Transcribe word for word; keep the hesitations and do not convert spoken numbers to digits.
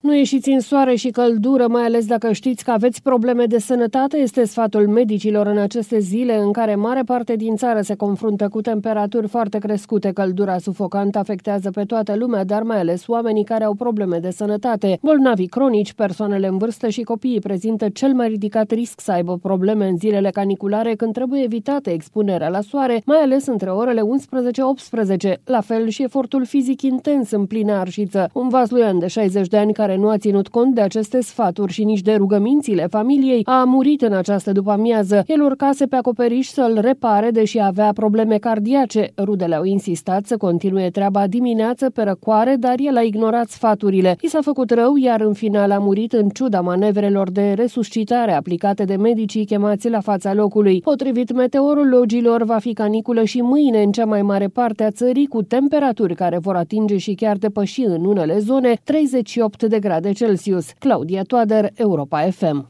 Nu ieșiți în soare și căldură, mai ales dacă știți că aveți probleme de sănătate, este sfatul medicilor în aceste zile în care mare parte din țară se confruntă cu temperaturi foarte crescute. Căldura sufocantă afectează pe toată lumea, dar mai ales oamenii care au probleme de sănătate. Bolnavii cronici, persoanele în vârstă și copiii prezintă cel mai ridicat risc să aibă probleme în zilele caniculare, când trebuie evitată expunerea la soare, mai ales între orele unsprezece optsprezece. La fel și efortul fizic intens în plină arșiță. Un vasluian de șaizeci de ani care nu a ținut cont de aceste sfaturi și nici de rugămințile familiei a murit în această după-amiază. El urcase pe acoperiș să-l repare, deși avea probleme cardiace. Rudele au insistat să continue treaba dimineață pe răcoare, dar el a ignorat sfaturile. I s-a făcut rău, iar în final a murit în ciuda manevrelor de resuscitare aplicate de medicii chemați la fața locului. Potrivit meteorologilor, va fi caniculă și mâine în cea mai mare parte a țării, cu temperaturi care vor atinge și chiar depăși în unele zone treizeci și opt de grade Celsius. Claudia Toader, Europa F M.